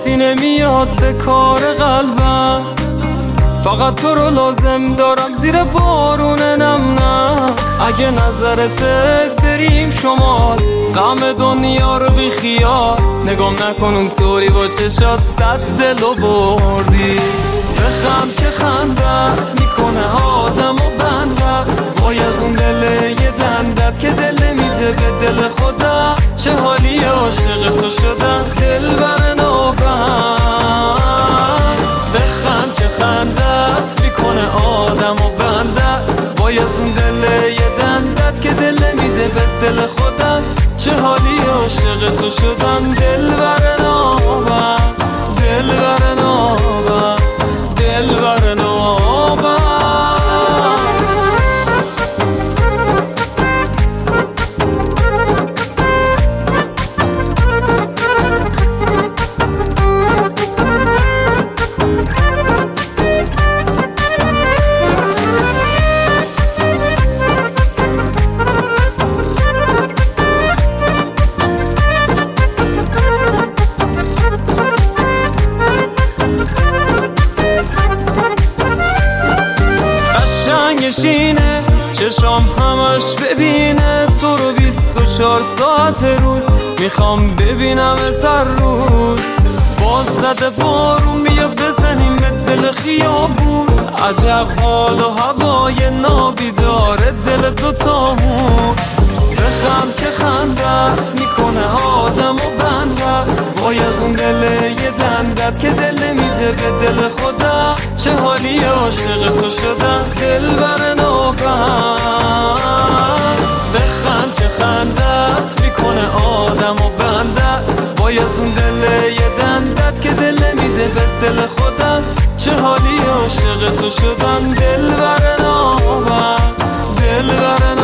کسی نمیاد به کار قلبم، فقط تو رو لازم دارم زیر بارون نم. اگه نظرته بریم شمال، غم دنیا رو بی خیال، نگام نکن اونطوری با چشات صد دلو بردی. بخند که خندت میکنه آدم و بندت، وای از اون دل یه دندت که دل میده به دل خودم. چه حالی عاشق تو شدم دل بر نابم. بخند که خندت میکنه آدم و بندت، وای از اون دل یه دندت که دل میده به دل خودم. چه حالی عاشق تو شدم دل بر نابم، دل بر نابم، دل بر نابم. قشنگشینه چشام همش ببینه تو رو 24 ساعت روز، میخوام ببینم هر روز. باز زده بارون بیا بزنیم به دل خیابون، عجب حال و هوای نابیداره دل دوتامون. بخند که خندت میکنه آدم و بندت، وای از اون دل یه دندت که دل میده به دل خودم. چه حالی عاشق تو شدم دل بر نابم. بخند که خندت میکنه آدم و بندت، وای از اون دل یه دندت که دل میده به دل خودم. چه حالی عاشق تو شدم دل بر نابم، دل بر نابم.